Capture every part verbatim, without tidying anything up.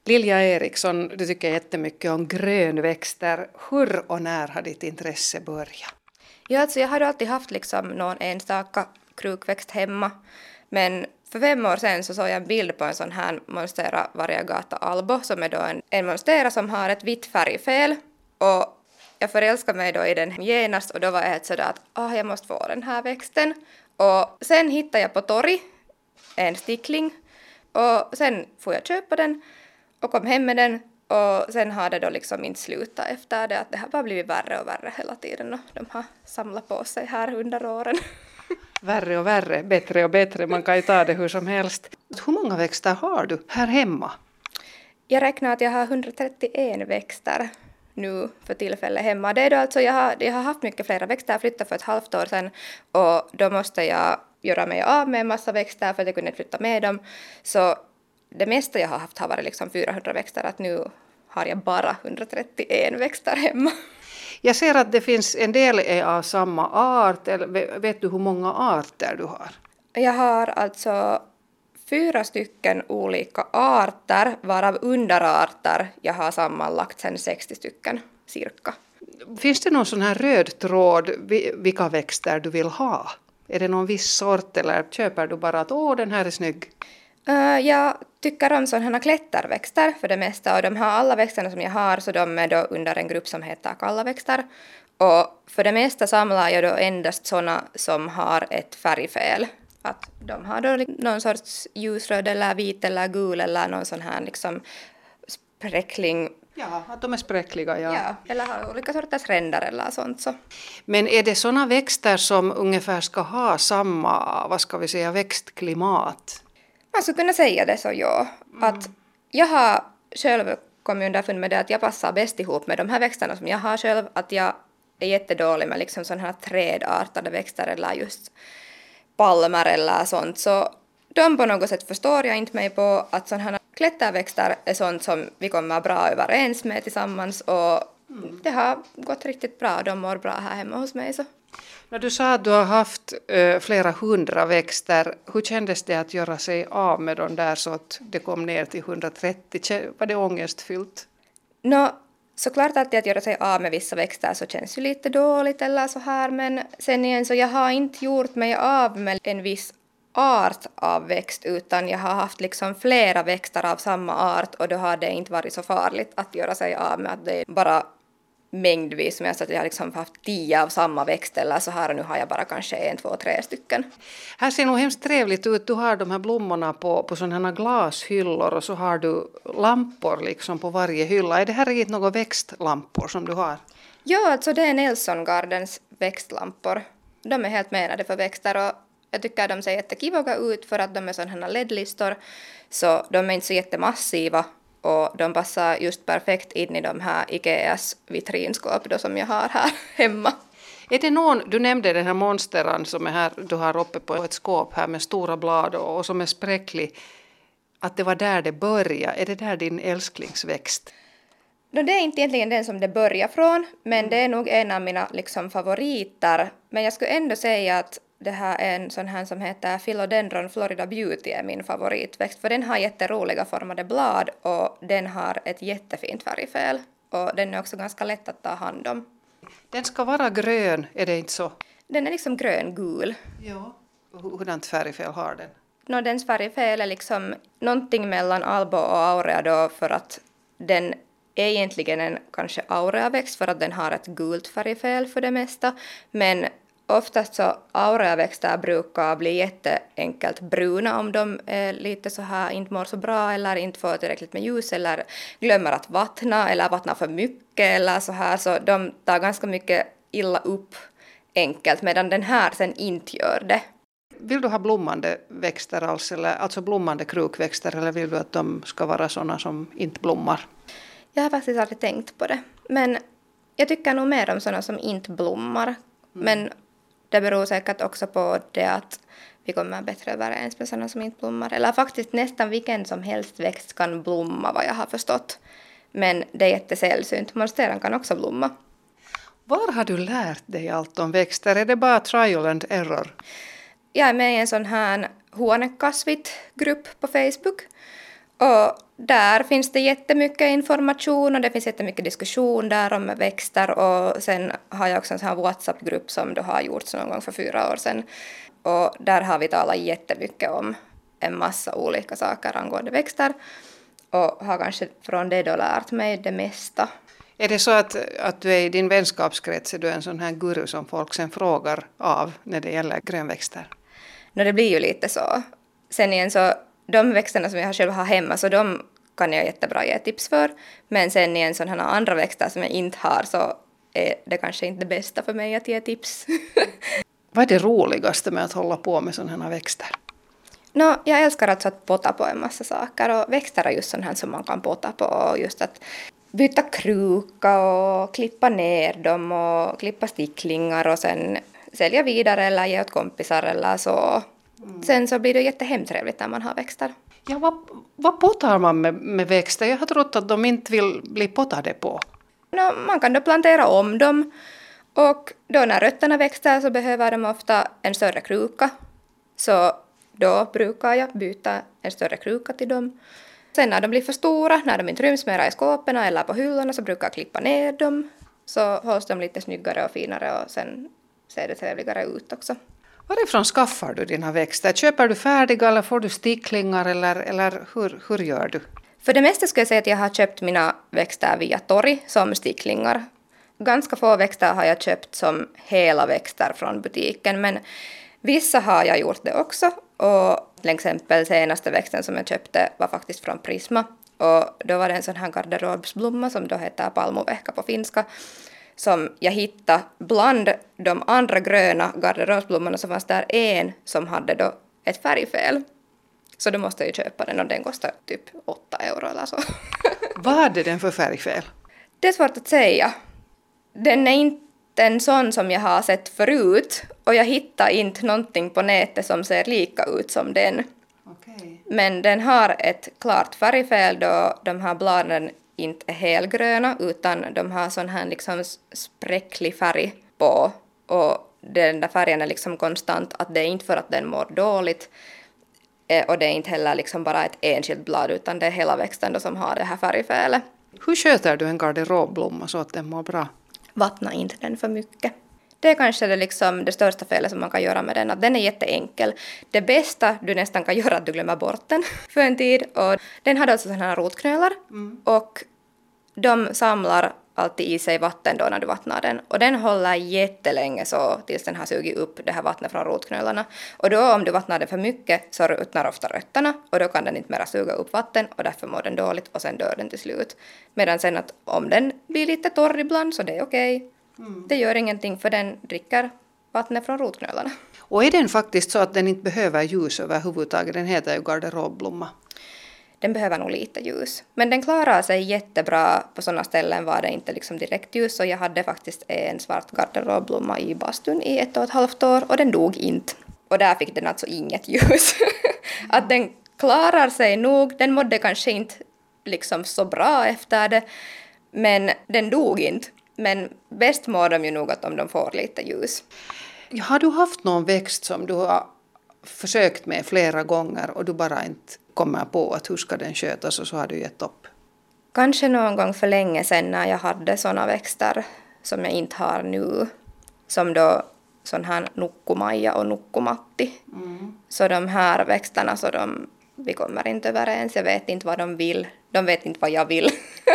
Lilja Eriksson, du tycker jättemycket om grönväxter. Hur och när har ditt intresse börjat? Ja, alltså jag har alltid haft liksom någon enstaka krukväxt hemma. Men för fem år sedan så såg jag en bild på en sån här Monstera variegata albo som är då en, en monstera som har ett vitt färgfel. Och jag förälskade mig då i den genast och då var jag helt sådär att ah, jag måste få den här växten. Och sen hittade jag på torg en stickling och sen får jag köpa den och kom hem med den. Och sen har det då liksom inte slutat efter det, att det har bara blivit värre och värre hela tiden och de har samlat på sig här under åren. Värre och värre, bättre och bättre, man kan ju ta det hur som helst. Hur många växter har du här hemma? Jag räknar att jag har hundratrettioen växter nu för tillfället hemma. Det är då alltså, jag har, jag har haft mycket flera växter, jag flyttade för ett halvt år sedan och då måste jag göra mig av med en massa växter för att jag kunde flytta med dem. Så det mesta jag har haft har varit liksom fyrahundra växter, att nu har jag bara hundratrettioen växter hemma. Jag ser att det finns en del är av samma art, eller vet du hur många arter du har? Jag har alltså fyra stycken olika arter, varav underarter jag har sammanlagt sen sextio stycken cirka. Finns det någon sån här röd tråd vilka växter du vill ha? Är det någon viss sort eller köper du bara att åh den här är snygg? Uh, jag tycker om sådana klätterväxter för det mesta och de har alla växterna som jag har så de är då under en grupp som heter kallaväxter. Och för det mesta samlar jag då endast sådana som har ett färgfel. Att de har då någon sorts ljusröd eller vit eller gul eller någon sån här liksom spräckling. Ja, att de är spräckliga, ja. Ja, eller har olika sorters ränder eller sånt så. Men är det sådana växter som ungefär ska ha samma, vad ska vi säga, växtklimat? Man skulle kunna säga det så, ja. Mm. Att jag har själv kommit underfund med det att jag passar bäst ihop med de här växterna som jag har själv. Att jag är jättedålig med liksom sådana här trädartade växter eller just palmer eller sånt. Så de på något sätt förstår jag inte mig på att sådana här klätterväxter är sånt som vi kommer bra överens med tillsammans. Och mm. det har gått riktigt bra. De mår bra här hemma hos mig så. När du sa att du har haft äh, flera hundra växter, hur kändes det att göra sig av med dem där så att det kom ner till hundratrettio? Var det ångestfyllt? Nå, såklart alltid att göra sig av med vissa växter så känns ju lite dåligt eller så här, men sen igen så jag har inte gjort mig av med en viss art av växt utan jag har haft liksom flera växter av samma art och då har det inte varit så farligt att göra sig av med att det är bara mängdvis som jag sa att jag har liksom haft tio av samma växt eller så här och nu har jag bara kanske en, två, tre stycken. Här ser nog hemskt trevligt ut. Du har de här blommorna på, på sådana här glashyllor och så har du lampor liksom på varje hylla. Är det här inte några växtlampor som du har? Ja, alltså det är Nelson Gardens växtlampor. De är helt menade för växter och jag tycker de ser jättekivoga ut för att de är sådana L E D-listor så de är inte så jättemassiva. Och de passar just perfekt in i de här Ikeas vitrinskåp då som jag har här hemma. Är det någon, du nämnde den här monsteran som är här, du har uppe på ett skåp här med stora blad och, och som är spräcklig. Att det var där det började. Är det där din älsklingsväxt? No, det är inte egentligen den som det börjar från. Men det är nog en av mina liksom, favoriter. Men jag skulle ändå säga att det här är en sån här som heter Philodendron Florida Beauty är min favoritväxt. För den har jätteroliga formade blad och den har ett jättefint färgfel. Och den är också ganska lätt att ta hand om. Den ska vara grön, är det inte så? Den är liksom grön-gul. Ja. Hurdant färgfel har den? No, dens färgfel är liksom någonting mellan albo och aurea då för att den är egentligen en kanske aureaväxt för att den har ett gult färgfel för det mesta. Men oftast så aureaväxter brukar bli jätteenkelt bruna om de är lite så här, inte mår så bra eller inte får tillräckligt med ljus eller glömmer att vattna eller vattnar för mycket eller så här. Så de tar ganska mycket illa upp enkelt medan den här sen inte gör det. Vill du ha blommande växter alls, eller, alltså blommande krukväxter eller vill du att de ska vara sådana som inte blommar? Jag har faktiskt aldrig tänkt på det. Men jag tycker nog mer om sådana som inte blommar. Mm. Men det beror säkert också på det att vi kommer bättre överens med sådana som inte blommar. Eller faktiskt nästan vilken som helst växt kan blomma vad jag har förstått. Men det är jättesällsynt. Monsteran kan också blomma. Var har du lärt dig allt om växter? Är det bara trial and error? Jag är med i en sån här huonekasvit-grupp på Facebook. Och där finns det jättemycket information och det finns jättemycket diskussion där om växter. Och sen har jag också en sån här WhatsApp-grupp som då har gjorts någon gång för fyra år sedan. Och där har vi talat jättemycket om en massa olika saker angående växter. Och har kanske från det då lärt mig det mesta. Är det så att, att du är i din vänskapskrets, är du en sån här guru som folk sen frågar av när det gäller grönväxter? No, det blir ju lite så. Sen igen så, de växterna som jag själv har hemma, så de kan jag jättebra ge tips för. Men sen igen sådana andra växter som jag inte har, så är det kanske inte det bästa för mig att ge tips. Vad är det roligaste med att hålla på med sådana här växter? No, jag älskar alltså att potta på en massa saker, och växter är just sådana här som man kan potta på, och just att byta kruka och klippa ner dem och klippa sticklingar och sen sälja vidare eller ge åt kompisar eller så. Mm. Sen så blir det jättehemtrevligt när man har växter. Ja, vad, vad pottar man med, med växter? Jag har trott att de inte vill bli pottade på. No, man kan då plantera om dem, och då när rötterna växer så behöver de ofta en större kruka. Så då brukar jag byta en större kruka till dem. Sen när de blir för stora, när de inte ryms mera i skåpen eller på hyllorna, så brukar jag klippa ner dem. Så hålls de lite snyggare och finare, och sen ser det trevligare ut också. Varifrån skaffar du dina växter? Köper du färdiga eller får du sticklingar, eller, eller hur, hur gör du? För det mesta skulle jag säga att jag har köpt mina växter via torg som sticklingar. Ganska få växter har jag köpt som hela växter från butiken, men vissa har jag gjort det också. Och till exempel senaste växten som jag köpte var faktiskt från Prisma. Och då var det en sån här garderobsblomma som då heter palmovehka på finska, som jag hittade bland de andra gröna garderobsblommorna, så fanns där en som hade då ett färgfel. Så då måste jag ju köpa den, och den kostar typ åtta euro eller så. Vad hade den för färgfel? Det är svårt att säga. Den är inte en sån som jag har sett förut, och jag hittar inte någonting på nätet som ser lika ut som den. Okay. Men den har ett klart färgfel då de här bladen inte är helgröna, utan de har sån här liksom spräcklig färg på, och den där färgen är liksom konstant, att det är inte för att den mår dåligt, och det är inte heller liksom bara ett enskilt blad, utan det är hela växten då som har det här färgfelet. Hur sköter du en garderobblomma så att den mår bra? Vattna inte den för mycket. Det är kanske det, liksom det största felet som man kan göra med den, att den är jätteenkel. Det bästa du nästan kan göra är att du glömmer bort den för en tid. Och den hade alltså sådana här rotknölar, mm. och de samlar alltid i sig vatten då när du vattnar den. Och den håller jättelänge så tills den har sugit upp det här vattnet från rotknölarna. Och då om du vattnar den för mycket så ruttnar ofta rötterna, och då kan den inte mera suga upp vatten, och därför mår den dåligt och sen dör den till slut. Medan sen att om den blir lite torr ibland så det är okej. Mm. Det gör ingenting, för den dricker vattnet från rotknölarna. Och är den faktiskt så att den inte behöver ljus överhuvudtaget? Den heter ju garderobblomma. Den behöver nog lite ljus. Men den klarar sig jättebra på sådana ställen var det inte liksom direkt ljus. Så jag hade faktiskt en svart garderobblomma i bastun i ett och ett halvt år, och den dog inte. Och där fick den alltså inget ljus. Att den klarar sig nog. Den mådde kanske inte liksom så bra efter det, men den dog inte. Men bäst mår de ju nog att om de får lite ljus. Har du haft någon växt som du har försökt med flera gånger och du bara inte kommer på att hur ska den skötas, och så har du gett upp? Kanske någon gång för länge sedan när jag hade såna växter som jag inte har nu. Som då sån här nukkumaja och nukkumatti. Mm. Så de här växterna, så de, vi kommer inte överens. Jag vet inte vad de vill. De vet inte vad jag vill.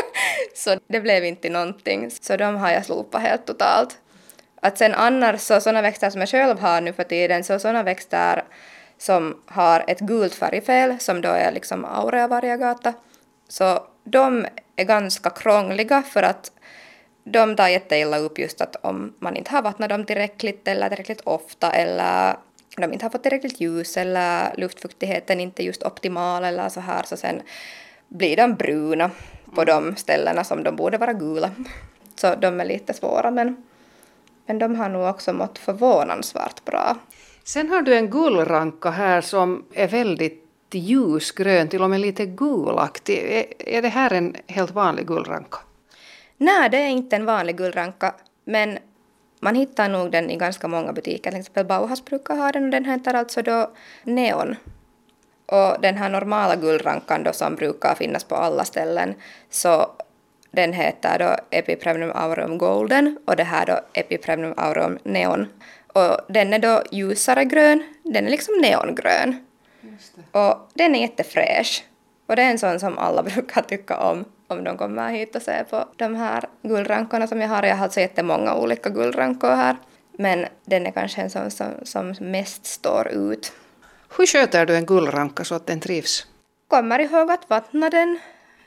Så det blev inte någonting. Så de har jag slopat helt totalt. Att sen annars så sådana växter som jag själv har nu för tiden, så sådana växter som har ett gult färgfel, som då är liksom aurea variegata. Så de är ganska krångliga, för att de tar jätteilla upp just att om man inte har vattnat dem tillräckligt eller tillräckligt ofta, eller de inte har fått tillräckligt ljus, eller luftfuktigheten inte just optimal eller så här, så sen blir de bruna på de ställena som de borde vara gula. Så de är lite svåra, men, men de har nog också mått förvånansvärt bra. Sen har du en gullranka här som är väldigt ljusgrön, till och med lite gulaktig. Är, är det här en helt vanlig gullranka? Nej, det är inte en vanlig gullranka, men man hittar nog den i ganska många butiker. Till exempel Bauhaus brukar ha den, och den heter alltså då neon. Och den här normala guldrankan då som brukar finnas på alla ställen, så den heter då Epipremnum aureum golden och det här då Epipremnum aureum neon. Och den är då ljusare grön, den är liksom neongrön. Just det. Och den är jättefräsch. Och det är en sån som alla brukar tycka om, om de kommer hit och ser på de här guldrankorna som jag har. Jag har så jättemånga olika guldrankor här. Men den är kanske en sån som, som mest står ut. Hur sköter du en guldranka så att den trivs? Kommer ihåg att vattna den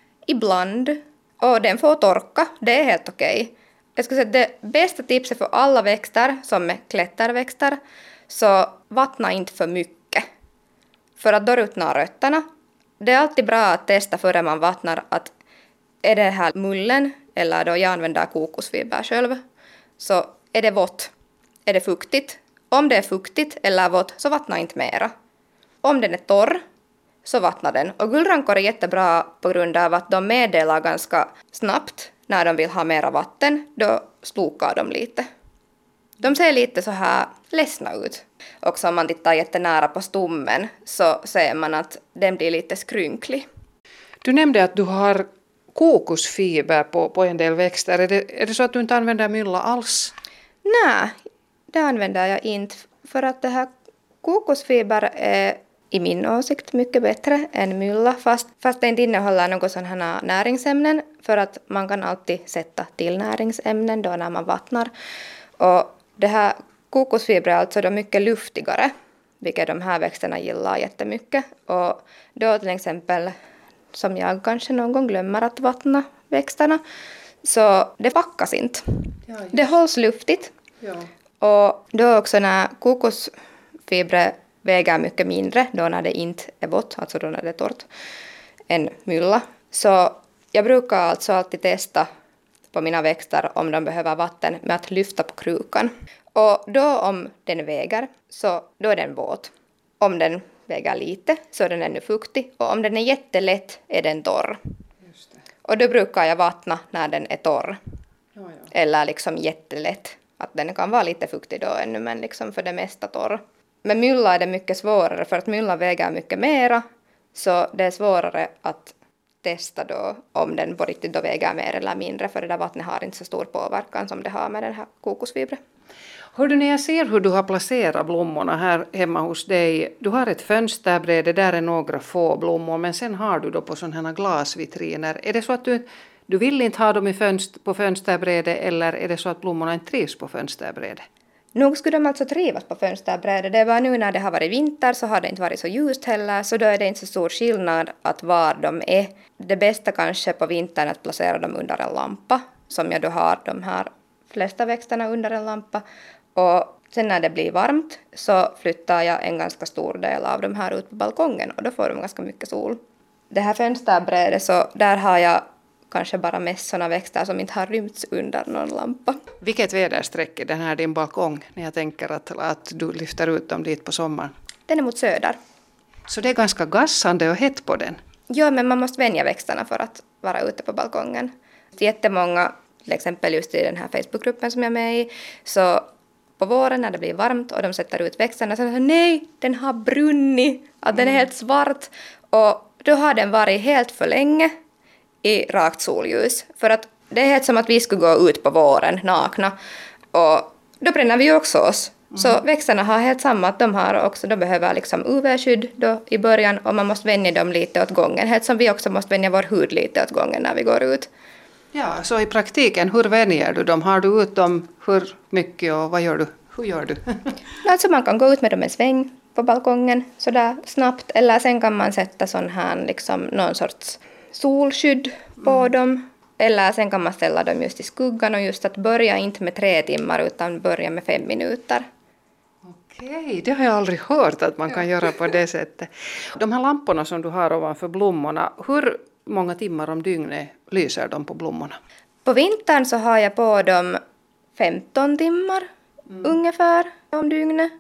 ibland. Och den får torka, det är helt okej. Jag skulle säga att det bästa tipset för alla växter som är klätterväxter, så vattna inte för mycket. För att då ruttnar rötterna. Det är alltid bra att testa före man vattnar att är det här mullen, eller då jag använder kokosfiber själv, så är det vått, är det fuktigt. Om det är fuktigt eller vått så vattna inte mera. Om den är torr så vattnar den. Och guldrankor är jättebra på grund av att de meddelar ganska snabbt när de vill ha mera vatten. Då slokar de lite. De ser lite så här ledsna ut. Och om man tittar jättenära på stommen så ser man att den blir lite skrynklig. Du nämnde att du har kokosfiber på, på en del växter. Är det, är det så att du inte använder mylla alls? Nej, det använder jag inte. För att det här kokosfiber är i min åsikt mycket bättre än mylla, fast, fast det inte innehåller något sådana här näringsämnen, för att man kan alltid sätta till näringsämnen då när man vattnar. Och det här kokosfiber är alltså då mycket luftigare, vilket de här växterna gillar jättemycket. Och då till exempel, som jag kanske någon gång glömmer att vattna växterna, så det packas inte. Ja, det hålls luftigt. Ja. Och då också när kokosfibrer väger mycket mindre då när det inte är vått, alltså då när det är torrt, än mylla. Så jag brukar alltså alltid testa på mina växter om de behöver vatten med att lyfta på krukan. Och då om den väger, så då är den våt. Om den väger lite så är den ännu fuktig. Och om den är jättelätt är den torr. Just det. Och då brukar jag vattna när den är torr. Ja, ja. Eller liksom jättelätt. Att den kan vara lite fuktig då ännu, men liksom för det mesta torr. Med mylla är det mycket svårare, för att mylla väger mycket mera. Så det är svårare att testa då om den på riktigt då väger mer eller mindre, för det där vattnet har inte så stor påverkan som det har med den här kokosfibren. Hör du, när jag ser hur du har placerat blommorna här hemma hos dig, du har ett fönsterbräde, där är några få blommor, men sen har du då på sådana här glasvitriner. Är det så att du, du vill inte ha dem i fönster, på fönsterbräde, eller är det så att blommorna inte trivs på fönsterbräde? Nog skulle de alltså trivas på fönsterbrädet. Det var nu när det har varit vinter så har det inte varit så ljust heller, så då är det inte så stor skillnad att var de är. Det bästa kanske på vintern är att placera dem under en lampa, som jag då har de här flesta växterna under en lampa. Och sen när det blir varmt så flyttar jag en ganska stor del av de här ut på balkongen, och då får de ganska mycket sol. Det här fönsterbrädet, så där har jag kanske bara mest sådana växter som inte har rymts under någon lampa. Vilket väderstreck är den här din balkong, när jag tänker att, att du lyfter ut dem dit på sommaren? Den är mot söder. Så det är ganska gassande och hett på den? Ja, men man måste vänja växterna för att vara ute på balkongen. Jättemånga, till exempel just i den här Facebookgruppen som jag är med i, så på våren när det blir varmt och de sätter ut växterna, så säger de nej, den har brunnit, att den är helt svart. Och då har den varit helt för länge i rakt solljus. För att det är helt som att vi skulle gå ut på våren nakna. Och då bränner vi ju också oss. Mm. Så växterna har helt samma, att de har också, de behöver liksom U V-skydd då i början, och man måste vänja dem lite åt gången. Helt som vi också måste vänja vår hud lite åt gången när vi går ut. Ja, så i praktiken, hur vänjer du dem? Har du ut dem hur mycket och vad gör du? Hur gör du? Alltså man kan gå ut med dem en sväng på balkongen sådär snabbt, eller sen kan man sätta sån här liksom någon sorts solskydd på mm. dem. Eller sen kan man ställa dem just i skuggan, och just att börja inte med tre timmar utan börja med fem minuter. Okej, det har jag aldrig hört att man kan göra på det sättet. De här lamporna som du har ovanför blommorna, hur många timmar om dygnet lyser de på blommorna? På vintern så har jag på dem femton timmar mm. ungefär om dygnet.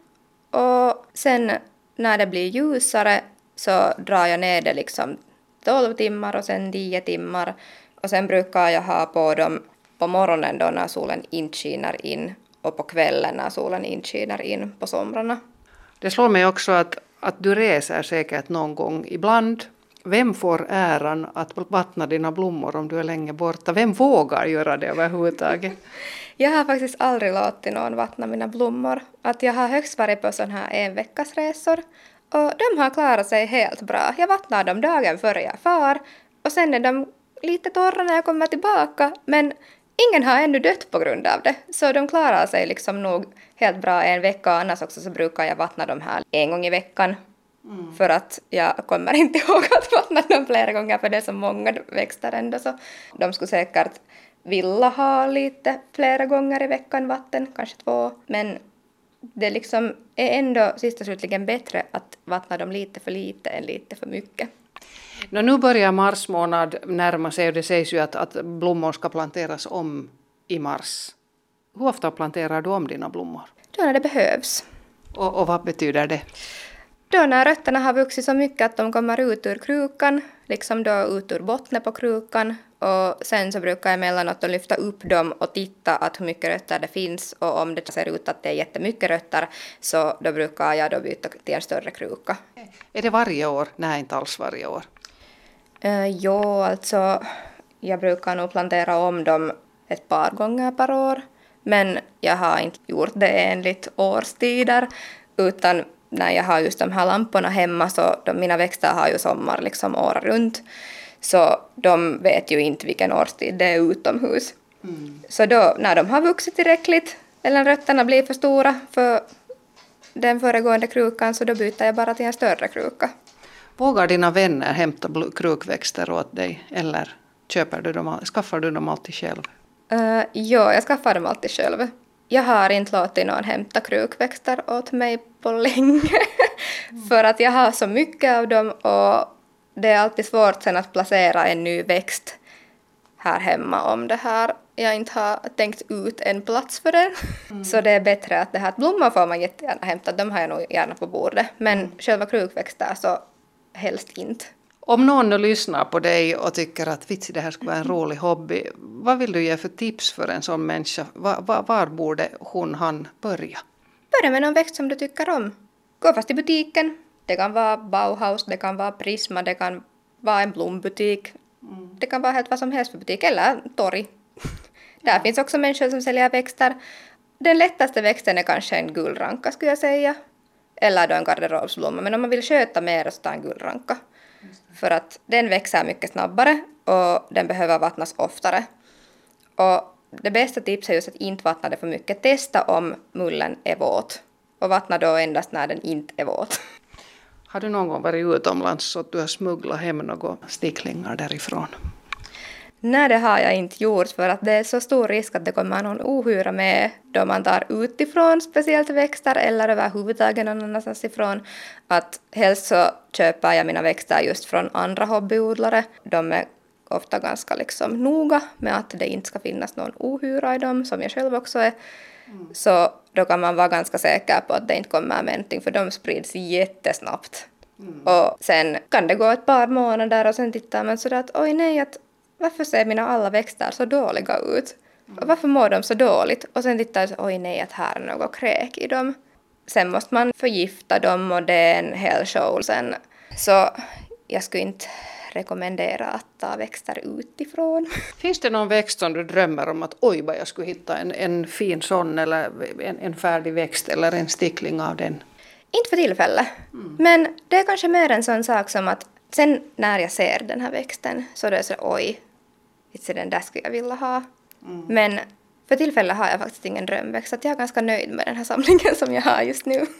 Och sen när det blir ljusare så drar jag ner det liksom tolv timmar och sen tio timmar. Och sen brukar jag ha på dem på morgonen då när solen inte skiner in, och på kvällen när solen inte skiner in på somrarna. Det slår mig också att, att du reser säkert någon gång ibland. Vem får äran att vattna dina blommor om du är länge borta? Vem vågar göra det överhuvudtaget? Jag har faktiskt aldrig låtit någon vattna mina blommor. Att jag har högst varit på sådana här en veckas resor. Och de har klarat sig helt bra. Jag vattnar dem dagen före jag far. Och sen är de lite torra när jag kommer tillbaka. Men ingen har ännu dött på grund av det. Så de klarar sig liksom nog helt bra en vecka. Annars också så brukar jag vattna dem här en gång i veckan. Mm. För att jag kommer inte ihåg att vattna dem flera gånger. För det är så många växter ändå. Så de skulle säkert vilja ha lite flera gånger i veckan vatten. Kanske två. Men det liksom är ändå sista slutligen bättre att vattna dem lite för lite än lite för mycket. No, nu börjar mars månad närma sig och det sägs ju att, att blommor ska planteras om i mars. Hur ofta planterar du om dina blommor? Då när det behövs. Och, och vad betyder det? Då när rötterna har vuxit så mycket att de kommer ut ur krukan, liksom då ut ur botten på krukan. Och sen så brukar jag emellanåt lyfta upp dem och titta att hur mycket rötter det finns. Och om det ser ut att det är jättemycket rötter så då brukar jag då byta till en större kruka. Är det varje år? Nej, inte alls varje år. Uh, jo, alltså jag brukar nog plantera om dem ett par gånger per år. Men jag har inte gjort det enligt årstider utan när jag har just de här lamporna hemma så de, mina växter har ju sommar liksom året runt. Så de vet ju inte vilken årstid det är utomhus. Mm. Så då när de har vuxit tillräckligt eller rötterna blir för stora för den föregående krukan så då byter jag bara till en större kruka. Vågar dina vänner hämta krukväxter åt dig eller köper du dem, skaffar du dem alltid själv? Uh, ja, jag skaffar dem alltid själv. Jag har inte låtit någon hämta krukväxter åt mig på länge. Mm. För att jag har så mycket av dem och det är alltid svårt sen att placera en ny växt här hemma om det här. Jag inte har tänkt ut en plats för den. Mm. Så det är bättre att det här blommor får man jättegärna hämta. De har jag nog gärna på bordet. Men mm. själva krukväxter så helst inte. Om någon nu lyssnar på dig och tycker att vits, det här skulle vara en rolig hobby. Vad vill du ge för tips för en sån människa? Var, var, var borde hon, han börja? Börja med någon växt som du tycker om. Gå fast i butiken. Det kan vara Bauhaus, det kan vara Prisma, det kan vara en blombutik. Mm. Det kan vara helt vad som helst för butik eller torg. Där finns också människor som säljer växter. Den lättaste växten är kanske en gulranka skulle jag säga. Eller då en garderobsblomma. Men om man vill sköta mer så ta en gulranka. För att den växer mycket snabbare och den behöver vattnas oftare. Och det bästa tipset är just att inte vattna det för mycket. Testa om mullen är våt. Och vattna då endast när den inte är våt. Har du någon gång varit utomlands så att du har smugglat hem några sticklingar därifrån? Nej, det har jag inte gjort för att det är så stor risk att det kommer någon ohyra med då man tar utifrån speciellt växter eller överhuvudtaget någon annanstans ifrån. Att helst så köper jag mina växter just från andra hobbyodlare. De är ofta ganska liksom noga med att det inte ska finnas någon ohyra i dem som jag själv också är. Mm. Så då kan man vara ganska säker på att det inte kommer med någonting för de sprids jättesnabbt. Mm. Och sen kan det gå ett par månader och sen tittar man sådär att oj nej, att varför ser mina alla växter så dåliga ut? Och varför mår de så dåligt? Och sen tittar jag så oj nej, att här är något kräk i dem. Sen måste man förgifta dem och det är en hel show sen. Så jag skulle inte rekommendera att ta växter utifrån. Finns det någon växt som du drömmer om att oj vad jag skulle hitta en, en fin sån eller en, en färdig växt eller en stickling av den? Inte för tillfälle. Mm. Men det är kanske mer en sån sak som att sen när jag ser den här växten så är det så oj, inte den där skulle jag vilja ha. Mm. Men för tillfället har jag faktiskt ingen drömväxt så jag är ganska nöjd med den här samlingen som jag har just nu.